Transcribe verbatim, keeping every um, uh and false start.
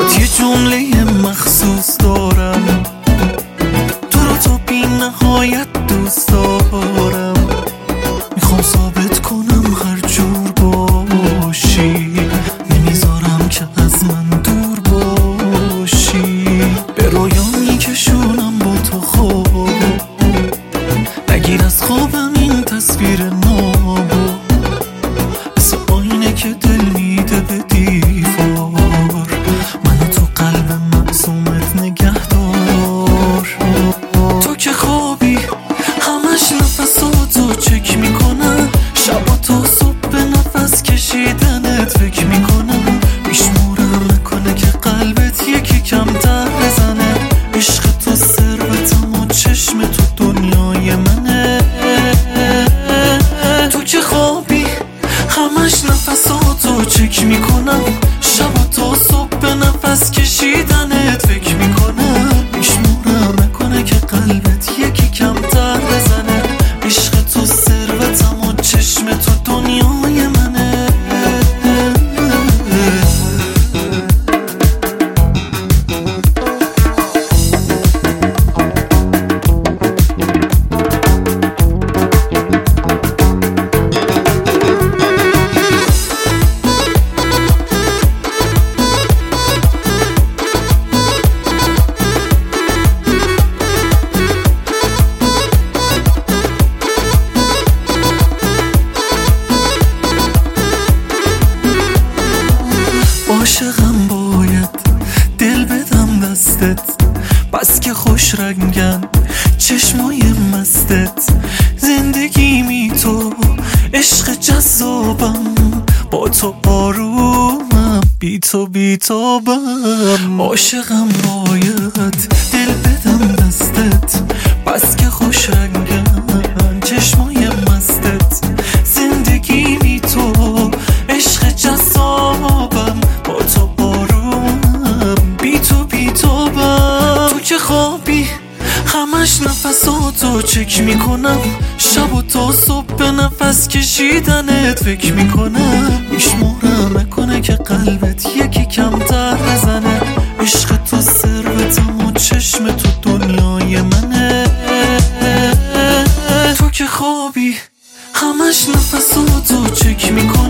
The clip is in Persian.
برات یه جمله مخصوص دارم، تو رو تا بی نهایت دوست دارم. میخوام ثابت کنم هر جور باشی، نمیذارم که از من دور باشی. به رویا میکشونم با تو خواب، نگیر از خوابم این تصویر نابو، مثل آینه که دل میده به دیوار. منو تو قلب معصومت نگه دار. تو که خوابی همش نفساتو چک میکنم، شبا تا صبح به نفس کشیدنت فکر میکنم. میشمورم نکنه که قلبت یکی کمتر بزنه. عشق تو ثروتم و چشم تو دنیای منه. تو که خوابی همش نفساتو چک میکنم، شبا تا صبح به نفس کشیدنت فکر میکنم. میشمورم نکنه که قلبت یکی کمتر بزنه. عشق تو ثروتم و چشم تو دنیای منه. عاشقم باید دل بدم دستت، بس که خوش رنگن چشمای مستت. زندگی می تو عشق جذابم، با تو آرومم بی تو بی تابم. عاشقم باید دل بدم دستت، بس که خوش رنگن چشمای مستت. زندگی می تو عشق جذابم، با تو آرومم بی تو بی تابم. تو که خوابی همش نفساتو چک میکنم، شب و تا صبح به نفس کشیدنت فکر میکنم. میشمورم نکنه که قلبت یکی کمتر بزنه. عشق تو ثروتم و چشم تو دنیای منه. تو که خوابی همش نفساتو چک میکنم،